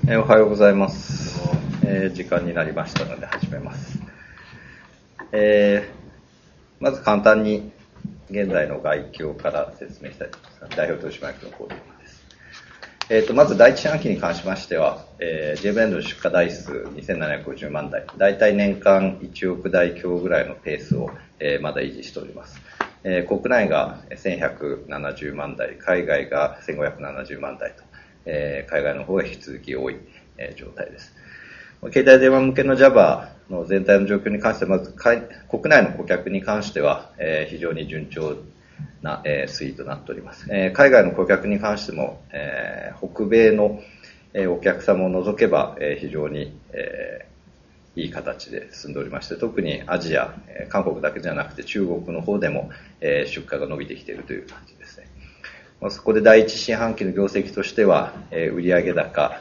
おはようございます。時間になりましたので始めます。まず簡単に現在の概況から説明したいと思います。代表取締役の高度です。まず第一四半期に関しましては、J ブレンドの出荷台数2750万台、だいたい年間1億台強ぐらいのペースを、まだ維持しております。国内が1170万台、海外が1570万台と、海外の方が引き続き多い、状態です。携帯電話向けの Java の全体の状況に関しては、まず国内の顧客に関しては、非常に順調な、推移となっております。海外の顧客に関しても、北米の、お客様を除けば、非常に、いい形で進んでおりまして、特にアジア、韓国だけじゃなくて中国の方でも、出荷が伸びてきているという感じですね。そこで第一四半期の業績としては、売上高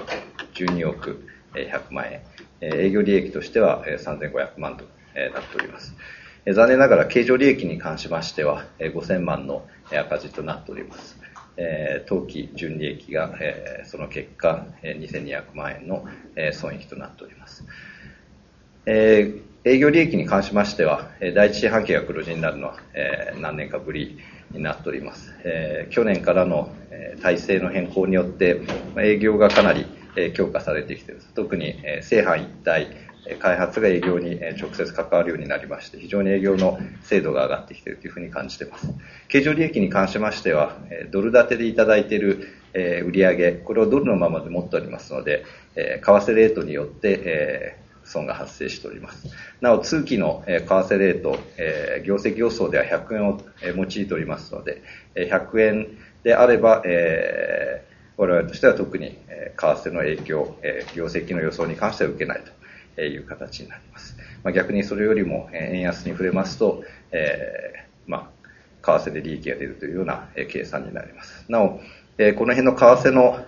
12億100万円、営業利益としては3500万となっております。残念ながら経常利益に関しましては5000万の赤字となっております。当期純利益がその結果2200万円の損益となっております。営業利益に関しましては第一四半期が黒字になるのは何年かぶりになっております。去年からの体制の変更によって営業がかなり強化されてきている。特に正反一体開発が営業に直接関わるようになりまして、非常に営業の精度が上がってきているというふうに感じています。経常利益に関しましてはドル建てでいただいている売上、これをドルのままで持っておりますので、為替レートによって損が発生しております。なお通期の為替レート、業績予想では100円を用いておりますので、100円であれば、我々としては特に為替の影響、業績の予想に関しては受けないという形になります。逆にそれよりも円安に触れますと、為替で利益が出るというような計算になります。なお、この辺の為替の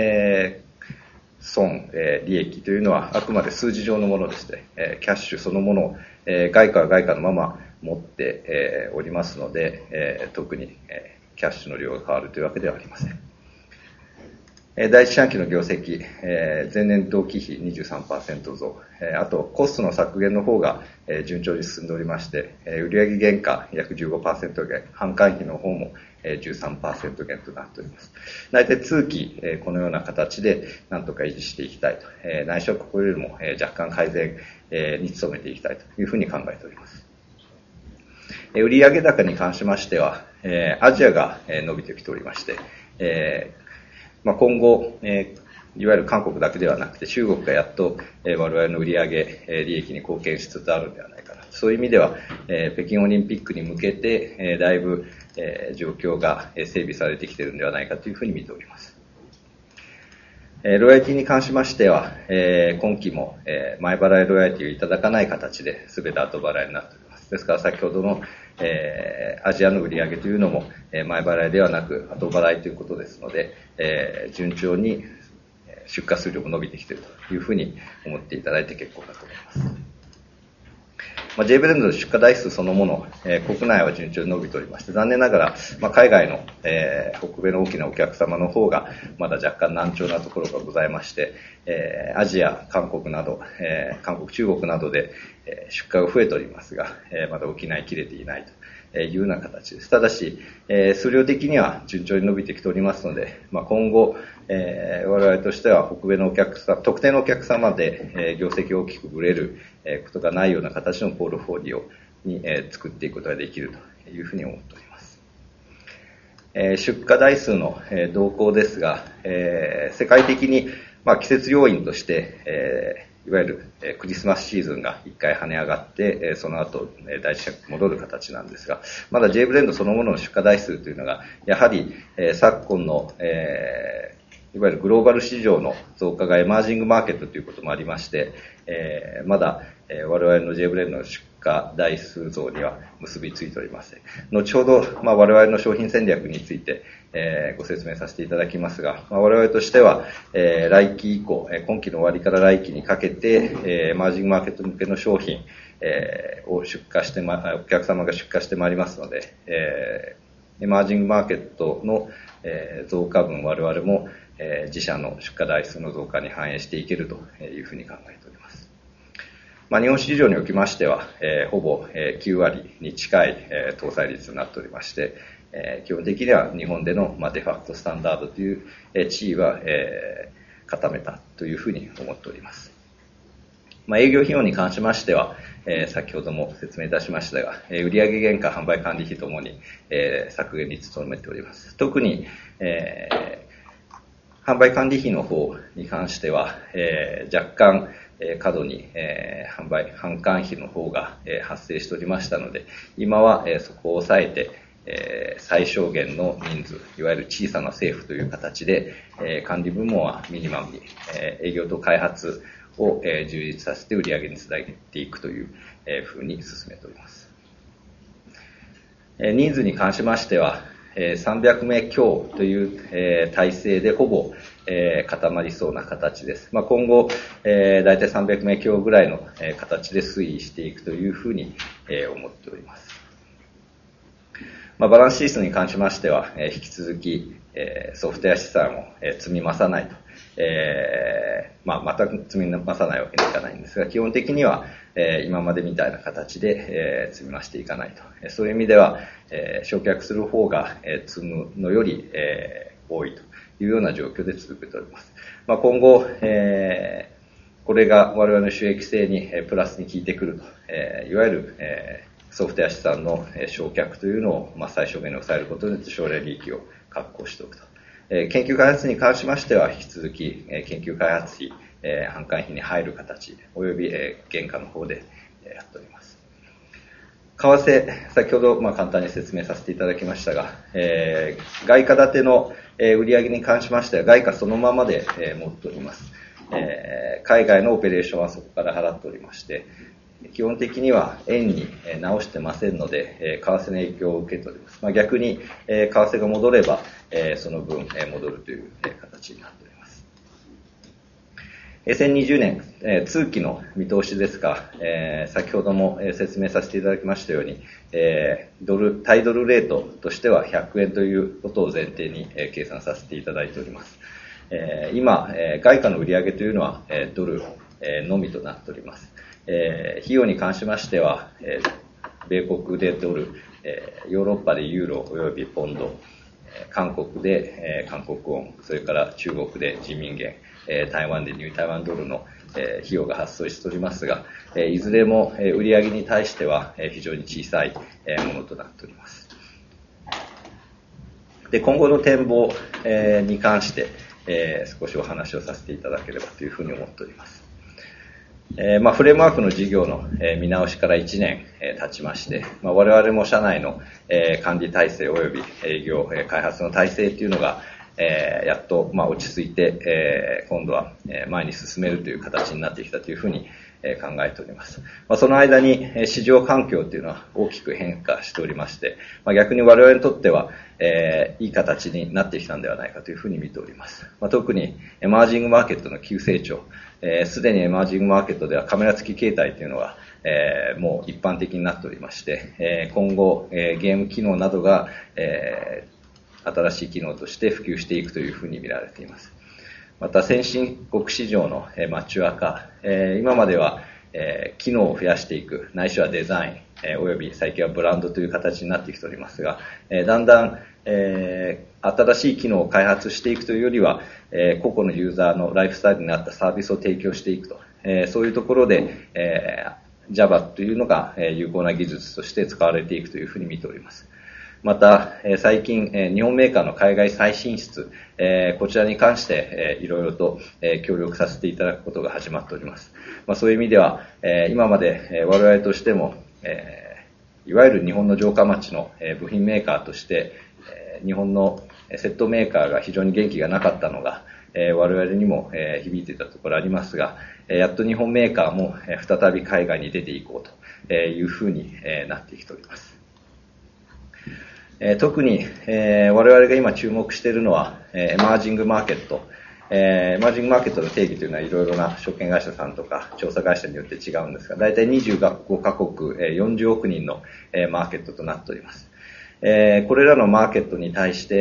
損、利益というのはあくまで数字上のものでして、キャッシュそのものを外貨は外貨のまま持っておりますので、特にキャッシュの量が変わるというわけではありません。第一四半期の業績、前年同期比 23% 増、あとコストの削減の方が順調に進んでおりまして、売上原価約 15% 減、販管費の方も 13% 減となっております。大体通期このような形で何とか維持していきたいと、内緒ここよりも若干改善に努めていきたいというふうに考えております。売上高に関しましては、アジアが伸びてきておりまして、今後、いわゆる韓国だけではなくて中国がやっと我々の売上利益に貢献しつつあるのではないかな。そういう意味では北京オリンピックに向けてだいぶ状況が整備されてきているのではないかというふうに見ております。ロイヤリティに関しましては今期も前払いロイヤリティをいただかない形で全て後払いになっております。ですから先ほどのアジアの売上というのも前払いではなく後払いということですので、順調に出荷数量も伸びてきているというふうに思っていただいて結構かと思います。J ブレンドの出荷台数そのもの、国内は順調に伸びておりまして、残念ながら、海外の、北米の大きなお客様の方がまだ若干難聴なところがございまして、アジア、韓国など、韓国、中国などで出荷が増えておりますが、まだ補いきれていないというような形です。ただし、数量的には順調に伸びてきておりますので、今後、我々としては北米のお客様、特定のお客様で業績を大きくぶれることがないような形のポートフォリオに作っていくことができるというふうに思っております。出荷台数の動向ですが、世界的に季節要因としていわゆるクリスマスシーズンが一回跳ね上がってその後第一四半期戻る形なんですが、まだ J ブレンドそのものの出荷台数というのがやはり昨今のいわゆるグローバル市場の増加がエマージングマーケットということもありまして、まだ我々の J ブレンドの出荷台数増には結びついておりません。後ほど、我々の商品戦略について、ご説明させていただきますが、我々としては、来期以降、今期の終わりから来期にかけて、エマージングマーケット向けの商品、を出荷してお客様が出荷してまいりますので、エマージングマーケットの増加分我々も自社の出荷台数の増加に反映していけるというふうに考えております。日本市場におきましては、ほぼ9割に近い搭載率になっておりまして、基本的には日本でのデファクトスタンダードという地位は固めたというふうに思っております。営業費用に関しましては、先ほども説明いたしましたが、売上原価、販売管理費ともに削減に努めております。特に販売管理費の方に関しては、若干過度に販管費の方が発生しておりましたので、今はそこを抑えて、最小限の人数、いわゆる小さな政府という形で、管理部門はミニマムに、営業と開発を充実させて売上につなげていくというふうに進めております。人数に関しましては、300名強という体制でほぼ固まりそうな形です。今後、だいたい300名強ぐらいの形で推移していくというふうに思っております。バランスシートに関しましては、引き続きソフトウェア資産を積み増さないと、また積み増さないわけにいかないんですが、基本的には今までみたいな形で積み増していかないと。そういう意味では、償却する方が積むのより多いというような状況で続けております。今後、これが我々の収益性にプラスに効いてくると、いわゆるソフトウェア資産の償却というのを最小限に抑えることによって将来利益を確保しておくと。研究開発に関しましては引き続き研究開発費、販管費に入る形および原価の方でやっております。為替、先ほど簡単に説明させていただきましたが、外貨建ての売上に関しましては外貨そのままで持っております。海外のオペレーションはそこから払っておりまして、基本的には円に直してませんので、為替の影響を受けております。逆に為替が戻ればその分戻るという形になっております。2020年通期の見通しですが、先ほども説明させていただきましたように、対ドルレートとしては100円ということを前提に計算させていただいております。今、外貨の売上というのはドルのみとなっております。費用に関しましては、米国でドル、ヨーロッパでユーロおよびポンド、韓国で韓国ウォン、それから中国で人民元、台湾でニュー台湾ドルの費用が発生しておりますが、いずれも売上に対しては非常に小さいものとなっております。で、今後の展望に関して少しお話をさせていただければというふうに思っております。フレームワークの事業の見直しから1年経ちまして、我々も社内の管理体制及び営業開発の体制というのがやっと落ち着いて今度は前に進めるという形になってきたというふうに考えております。その間に市場環境というのは大きく変化しておりまして、逆に我々にとってはいい形になってきたのではないかというふうに見ております。特にエマージングマーケットの急成長、すでにエマージングマーケットではカメラ付き携帯というのはもう一般的になっておりまして、今後ゲーム機能などが新しい機能として普及していくというふうに見られています。また先進国市場のマチュア化、今までは機能を増やしていく、ないしはデザイン、および最近はブランドという形になってきておりますが、だんだん新しい機能を開発していくというよりは、個々のユーザーのライフスタイルに合ったサービスを提供していくと、そういうところで、Java というのが有効な技術として使われていくというふうに見ております。また、最近、日本メーカーの海外再進出、こちらに関して、いろいろと、協力させていただくことが始まっております。そういう意味では、今まで、我々としても、いわゆる日本の城下町の、部品メーカーとして、日本のセットメーカーが非常に元気がなかったのが、我々にも、響いていたところありますが、やっと日本メーカーも、再び海外に出ていこうというふうに、なってきております。特に、我々が今注目しているのは、エマージングマーケット。エマージングマーケットの定義というのはいろいろな証券会社さんとか調査会社によって違うんですが、だいたい25カ国、40億人のマーケットとなっております。 これらのマーケットに対して、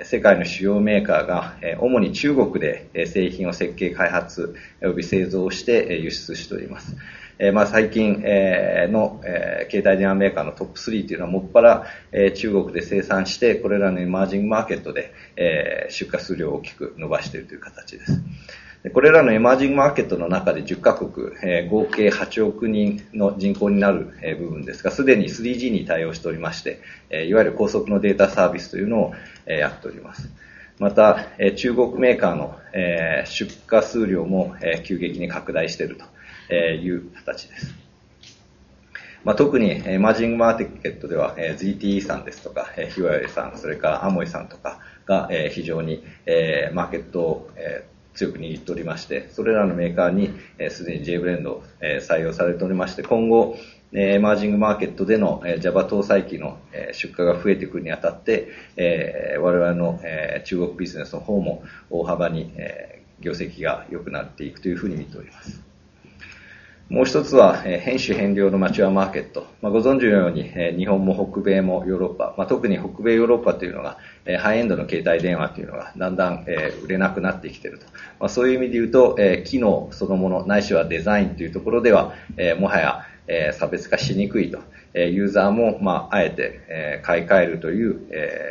世界の主要メーカーが、主に中国で製品を設計開発および製造して、輸出しております。最近、の、携帯電話メーカーのトップ3というのはもっぱら、中国で生産してこれらのエマージングマーケットで、出荷数量を大きく伸ばしているという形です。これらのエマージングマーケットの中で10カ国、合計8億人の人口になる、部分ですが、すでに 3G に対応しておりまして、いわゆる高速のデータサービスというのを、やっております。また、中国メーカーの、出荷数量も、急激に拡大しているという形です。特にエマージングマーケットでは ZTE さんですとかヒューウェイさん、それからアモイさんとかが非常にマーケットを強く握っておりまして、それらのメーカーにすでに J ブレンドを採用されておりまして、今後エマージングマーケットでの Java 搭載機の出荷が増えてくるにあたって我々の中国ビジネスの方も大幅に業績が良くなっていくというふうに見ております。もう一つは変種変量のマチュアマーケット。ご存知のように日本も北米もヨーロッパ、特に北米ヨーロッパというのがハイエンドの携帯電話というのがだんだん売れなくなってきていると。そういう意味で言うと機能そのものないしはデザインというところではもはや差別化しにくいと。ユーザーもあえて買い替えるという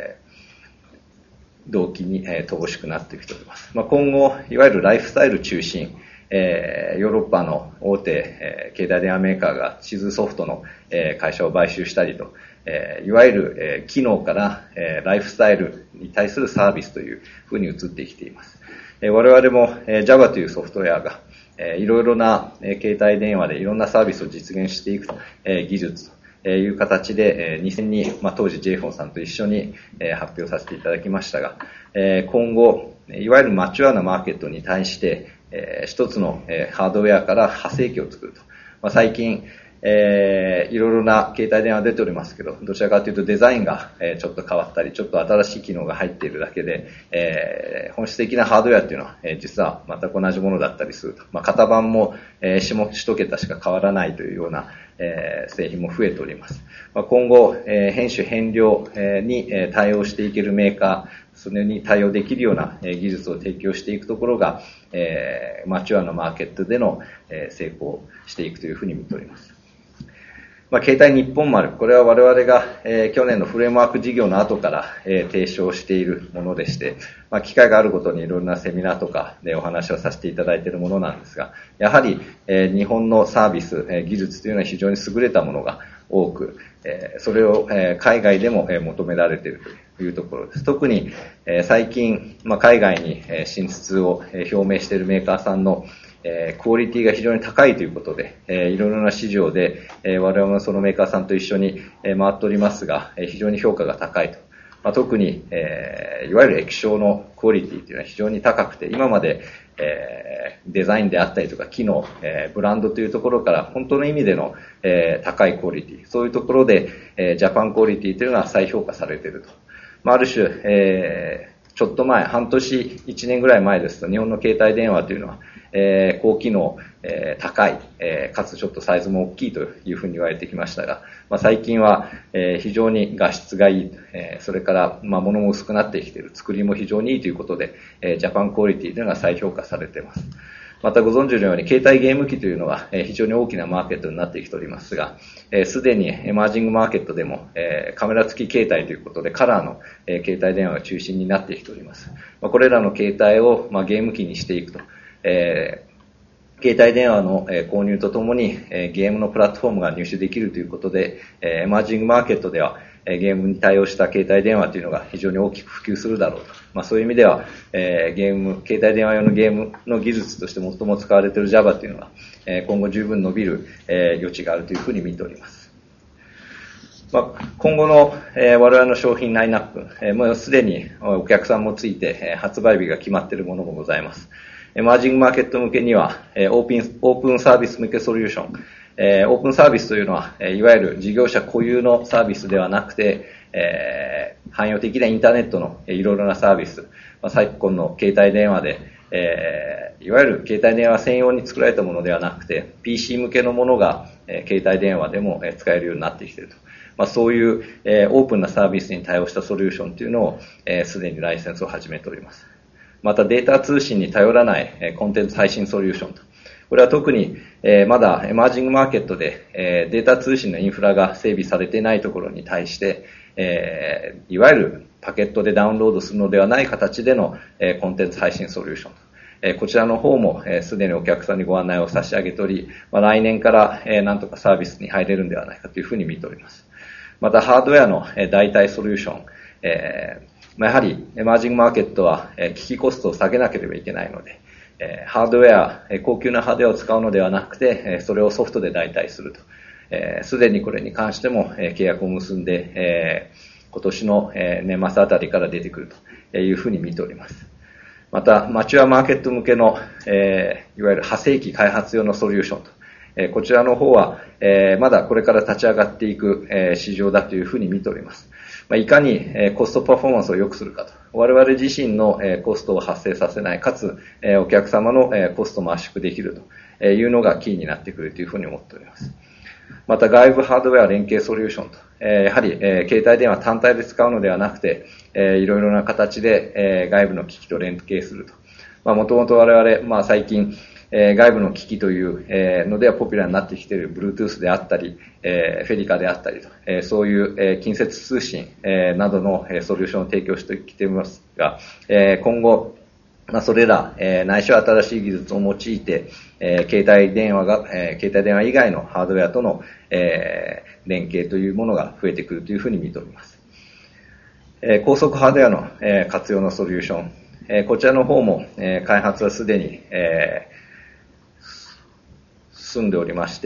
動機に乏しくなってきております。今後いわゆるライフスタイル中心ヨーロッパの大手、携帯電話メーカーが地図ソフトの、会社を買収したりと、いわゆる、機能から、ライフスタイルに対するサービスというふうに移ってきています。我々も、Java というソフトウェアが、いろいろな、携帯電話でいろんなサービスを実現していくと、技術という形で、2000に、当時 J フォンさんと一緒に、発表させていただきましたが、今後いわゆるマチュアなマーケットに対して一つのハードウェアから派生機を作ると。最近、いろいろな携帯電話出ておりますけど、どちらかというとデザインがちょっと変わったり、ちょっと新しい機能が入っているだけで、本質的なハードウェアっていうのは実は全く同じものだったりすると。型番も下1桁しか変わらないというような製品も増えております。今後、変種変量に対応していけるメーカー、それに対応できるような技術を提供していくところが、マチュアのマーケットでの成功していくというふうに見ております。携帯日本丸、これは我々が去年のフレームワーク事業の後から提唱しているものでして、機会があるごとにいろんなセミナーとかでお話をさせていただいているものなんですが、やはり日本のサービス、技術というのは非常に優れたものが多く、それを海外でも求められているというところです。特に最近海外に進出を表明しているメーカーさんのクオリティが非常に高いということで、いろいろな市場で我々もそのメーカーさんと一緒に回っておりますが、非常に評価が高いと。特にいわゆる液晶のクオリティというのは非常に高くて、今までデザインであったりとか機能、ブランドというところから本当の意味での高いクオリティ、そういうところでジャパンクオリティというのは再評価されていると。ある種ちょっと前、半年、1年ぐらい前ですと、日本の携帯電話というのは、高機能、高い、かつちょっとサイズも大きいというふうに言われてきましたが、最近は、非常に画質がいい、それから、物も薄くなってきている、作りも非常にいいということで、ジャパンクオリティというのが再評価されています。またご存知のように、携帯ゲーム機というのは非常に大きなマーケットになってきておりますが、すでにエマージングマーケットでもカメラ付き携帯ということでカラーの携帯電話が中心になってきております。これらの携帯をゲーム機にしていくと、携帯電話の購入とともにゲームのプラットフォームが入手できるということで、エマージングマーケットではゲームに対応した携帯電話というのが非常に大きく普及するだろうと。そういう意味では、携帯電話用のゲームの技術として最も使われている Java というのは、今後十分伸びる余地があるというふうに見ております。今後の我々の商品ラインナップ、もうすでにお客さんもついて発売日が決まっているものもございます。エマージングマーケット向けにはオープンサービス向けソリューション、オープンサービスというのは、いわゆる事業者固有のサービスではなくて、汎用的なインターネットのいろいろなサービス、昨今の携帯電話で、いわゆる携帯電話専用に作られたものではなくて、PC 向けのものが、携帯電話でも使えるようになってきていると。 そういう、オープンなサービスに対応したソリューションというのをすでにライセンスを始めております。またデータ通信に頼らない、コンテンツ配信ソリューションと、これは特に、まだエマージングマーケットで、データ通信のインフラが整備されていないところに対して、いわゆるパケットでダウンロードするのではない形での、コンテンツ配信ソリューション、こちらの方もすでにお客さんにご案内を差し上げており、来年からなんとかサービスに入れるんではないかというふうに見ております。またハードウェアの代替ソリューション、やはりエマージングマーケットは機器コストを下げなければいけないので、ハードウェア、高級なハードウェアを使うのではなくて、それをソフトで代替すると。すでにこれに関しても契約を結んで、今年の年末あたりから出てくるというふうに見ております。また、マチュアマーケット向けの、いわゆる派生機開発用のソリューションと、こちらの方は、まだこれから立ち上がっていく、市場だというふうに見ております。いかに、コストパフォーマンスを良くするかと。我々自身の、コストを発生させない、かつ、お客様の、コストも圧縮できるというのがキーになってくるというふうに思っております。また外部ハードウェア連携ソリューションと、やはり、携帯電話単体で使うのではなくて、いろいろな形で、外部の機器と連携すると。もともと我々、最近、外部の機器というのではポピュラーになってきている Bluetooth であったり、フェリカであったりと、そういう近接通信などのソリューションを提供してきていますが、今後、それら、ないしは新しい技術を用いて、携帯電話以外のハードウェアとの、連携というものが増えてくるというふうに見ております。高速ハードウェアの、活用のソリューション、こちらの方も、開発はすでに、進んでおりまして、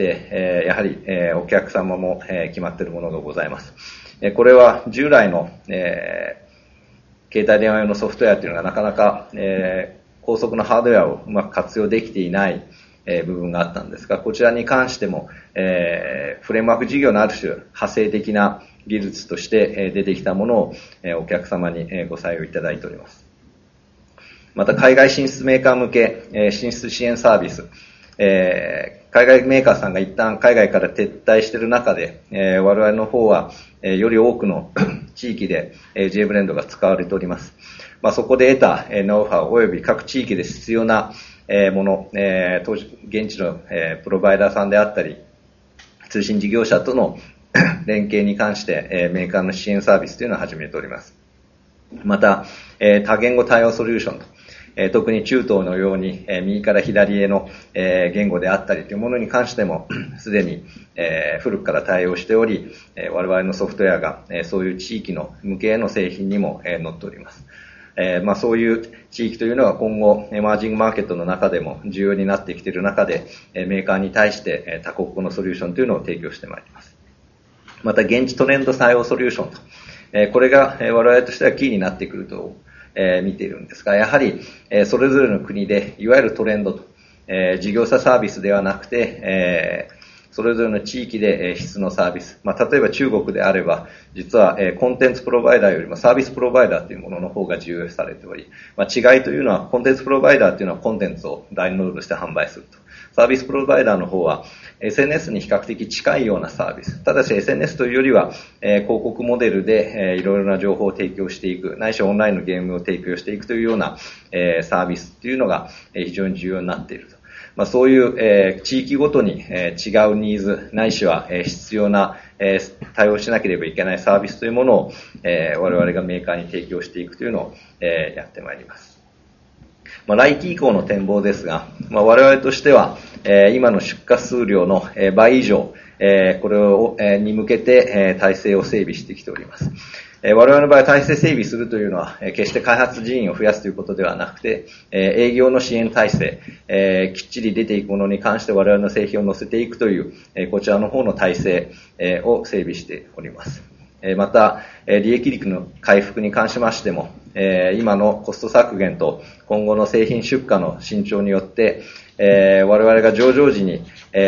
やはり、お客様も、決まっているものがございます。これは従来の、携帯電話用のソフトウェアというのがなかなか、高速のハードウェアをうまく活用できていない、部分があったんですが、こちらに関しても、フレームワーク事業のある種派生的な技術として、出てきたものを、お客様に、ご採用いただいております。また海外進出メーカー向け、進出支援サービス、海外メーカーさんが一旦海外から撤退している中で、我々の方は、より多くの地域で J ブレンドが使われております。そこで得たノウハウおよび各地域で必要なもの、現地のプロバイダーさんであったり、通信事業者との連携に関してメーカーの支援サービスというのを始めております。また、多言語対応ソリューションと、特に中東のように右から左への言語であったりというものに関してもすでに古くから対応しており、我々のソフトウェアがそういう地域の向けの製品にも載っております。そういう地域というのは今後エマージングマーケットの中でも重要になってきている中で、メーカーに対して多国語のソリューションというのを提供してまいります。また現地トレンド採用ソリューションと、これが我々としてはキーになってくると見ているんですが、やはりそれぞれの国でいわゆるトレンドと、事業者サービスではなくて、それぞれの地域で質のサービス、例えば中国であれば実はコンテンツプロバイダーよりもサービスプロバイダーというものの方が重要視されており、違いというのはコンテンツプロバイダーというのはコンテンツをダウンロードして販売すると、サービスプロバイダーの方は SNS に比較的近いようなサービス、ただし SNS というよりは広告モデルでいろいろな情報を提供していく、ないしオンラインのゲームを提供していくというようなサービスというのが非常に重要になっていると。そういう、地域ごとに、違うニーズないしは、必要な、対応しなければいけないサービスというものを、我々がメーカーに提供していくというのを、やってまいります。来期以降の展望ですが、我々としては、今の出荷数量の、倍以上、これを、に向けて、体制を整備してきております。我々の場合、体制整備するというのは、決して開発人員を増やすということではなくて、営業の支援体制、きっちり出ていくものに関して我々の製品を載せていくという、こちらの方の体制、を整備しております。また、利益率の回復に関しましても、今のコスト削減と今後の製品出荷の伸長によって、我々が上場時に、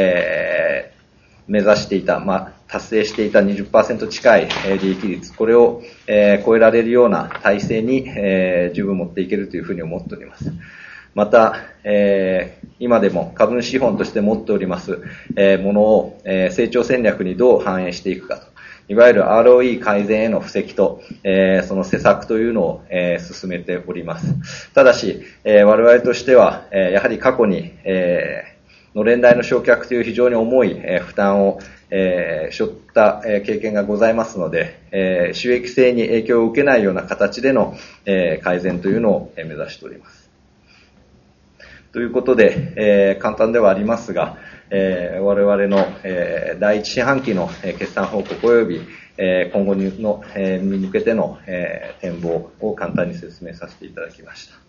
目指していた、達成していた 20% 近い利益率、これを超えられるような体制に十分持っていけるというふうに思っております。また、今でも株主資本として持っておりますものを成長戦略にどう反映していくかいわゆる ROE 改善への布石と、その施策というのを、進めております。ただし、我々としては、やはり過去に、のれん代の償却という非常に重い、負担を、背負った、経験がございますので、収益性に影響を受けないような形での、改善というのを、目指しております。ということで、簡単ではありますが、我々の、第一四半期の、決算報告及び、今後の、に向けての、展望を簡単に説明させていただきました。